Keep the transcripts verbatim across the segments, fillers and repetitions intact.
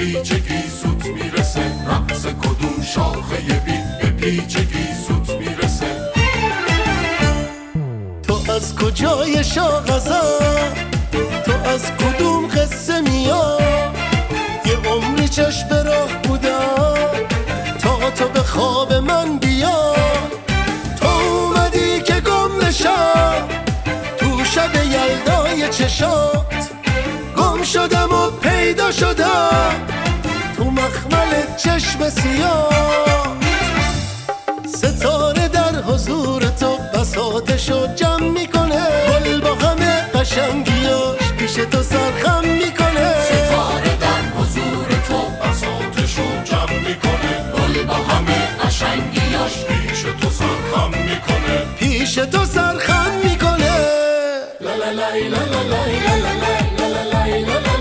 پیچگی سوت میرسه، رقص کدوم شاخه بید به پیچگی سوت میرسه. تو از کجای شاغزم، تو از کدوم قصه میای؟ یه عمری چشم به راه بودم تا تو به خواب من بیا. تو اومدی که گم نشم تو شب یلدای چشات، گم شدم و پیدا شدم تو مخمل چشم سیاه. ستاره در حضور تو بساطشو جمع میکنه، گل با همه قشنگیاش پیش تو سرخم میکنه. ستاره در حضور تو بساطشو جمع میکنه، گل با همه قشنگیاش پیش تو سرخم میکنه. پیش تو سرخم میکنه. لا لا لا لا لا لا لا لا لا لا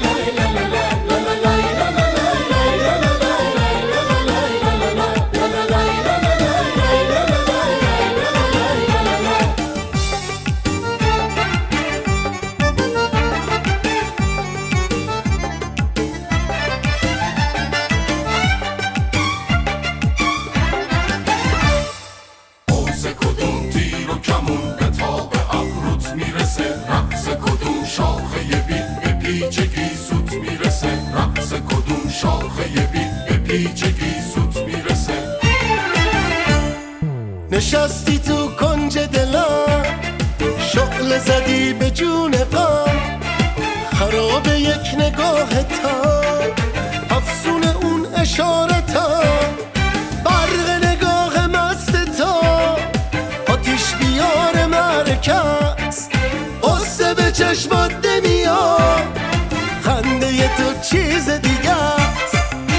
رقص کدوم شاخه بید به پیچگی سوت میرسه، رقص کدوم شاخه بید به پیچگی سوت میرسه. نشستی تو کنج دلم، شعله زدی به جون غم، خراب یک نگاه تا افسون اون اشارتم، برق نگاه مست تا آتیش بیار مرکز، قصه به چشمات نمیاد، خنده تو چیز دیگه است.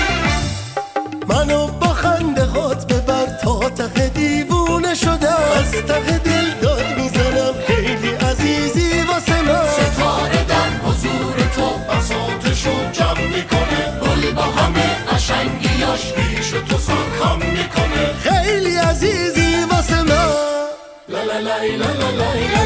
منو با خنده هات ببر تا ته دیوونه شدم، از ته دل داد میزنم خیلی عزیزی واسه من. ستاره در حضور تو بساطشو جمع میکنه، گل با همه قشنگیاش پیش تو سرخم میکنه. خیلی عزیزی واسه من. لا لا لا لا لا لا